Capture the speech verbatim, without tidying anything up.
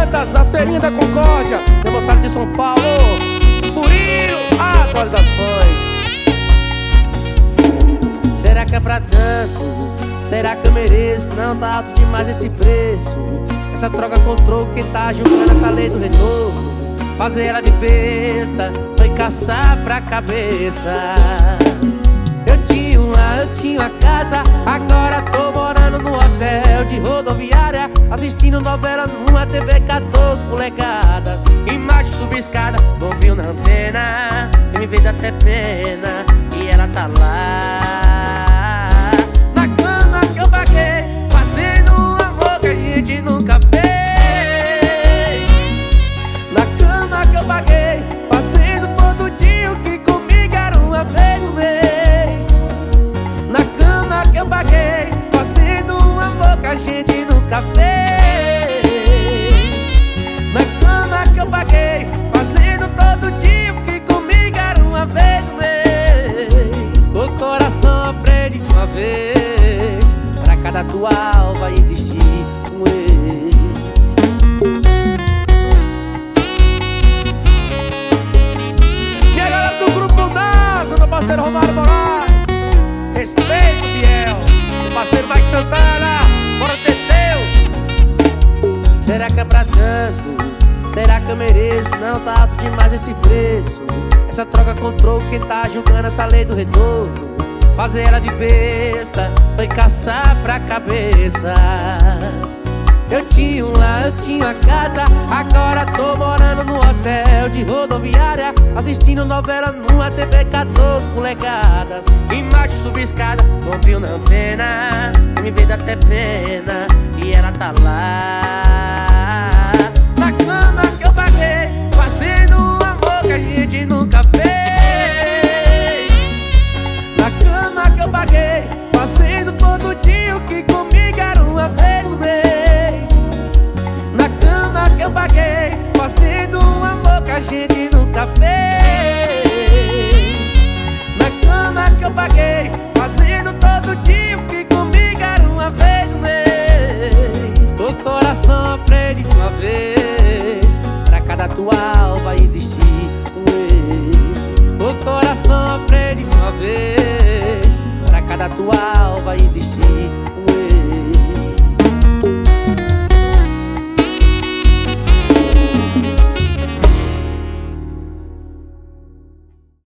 Dantas, da Feirinha da Concórdia, Demonstrado de São Paulo, Murilo, atualizações. Será que é pra tanto? Será que eu mereço? Não tá alto demais esse preço. Essa troca com troco, quem tá julgando essa lei do retorno? Fazer ela de besta foi caçar pra cabeça. Eu tinha uma, eu tinha uma casa, agora tô morando no hotel de rodoviária, assistindo novela numa T V quatorze polegadas. Imagem subescada, bombinho na antena, e me veio até pena, e ela tá lá na cama que eu paguei, fazendo um amor que a gente nunca fez. Na cama que eu paguei, fazendo todo dia o que comigo era uma vez no mês. Na cama que eu paguei, fazendo um amor que a gente nunca fez. Na cama que eu paguei, fazendo todo dia o que comigo era uma vez no mês. O coração aprende de uma vez, pra cada atual vai existir um ex. Minha galera do Grupo NASA, meu parceiro Romário Moraes, respeito, Biel, meu parceiro Mike Santana, bora Teteu. Será que é pra tanto? Será que eu mereço? Não tá alto demais esse preço. Essa troca com troco, quem tá julgando essa lei do retorno? Fazer ela de besta foi caçar pra cabeça. Eu tinha um lá, eu tinha uma casa, agora tô morando no hotel de rodoviária, assistindo novela numa T V quatorze polegadas. Imagem subescada, bombinho na antena, me veio até pena, e ela tá lá na cama que eu paguei, fazendo um amor que a gente nunca fez. Na cama que eu paguei, fazendo todo dia o que comigo era uma vez no mês. Na cama que eu paguei, fazendo um amor que a gente nunca fez. Na cama que eu paguei, fazendo todo dia o que comigo era uma vez no mês. O coração aprende de uma vez, pra cada atual vai existir um ex. O coração aprende de uma vez, pra cada atual vai existir um